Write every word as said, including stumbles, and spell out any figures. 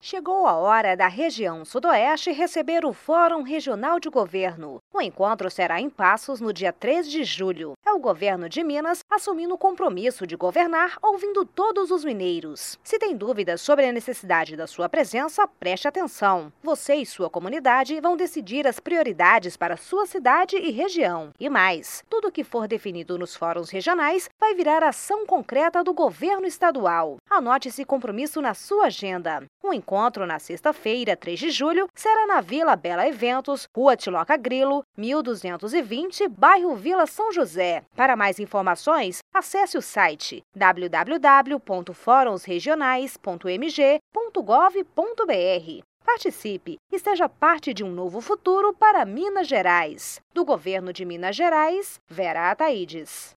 Chegou a hora da região Sudoeste receber o Fórum Regional de Governo. O encontro será em Passos no dia três de julho. É o governo de Minas assumindo o compromisso de governar ouvindo todos os mineiros. Se tem dúvidas sobre a necessidade da sua presença, preste atenção. Você e sua comunidade vão decidir as prioridades para sua cidade e região. E mais, tudo que for definido nos fóruns regionais vai virar ação concreta do governo estadual. Anote esse compromisso na sua agenda. O encontro na sexta-feira, três de julho, será na Vila Bela Eventos, Rua Tiloca Grilo, mil duzentos e vinte, bairro Vila São José. Para mais informações, acesse o site w w w ponto fóruns regionais ponto m g ponto gov ponto b r. Participe e seja parte de um novo futuro para Minas Gerais. Do governo de Minas Gerais, Vera Ataídes.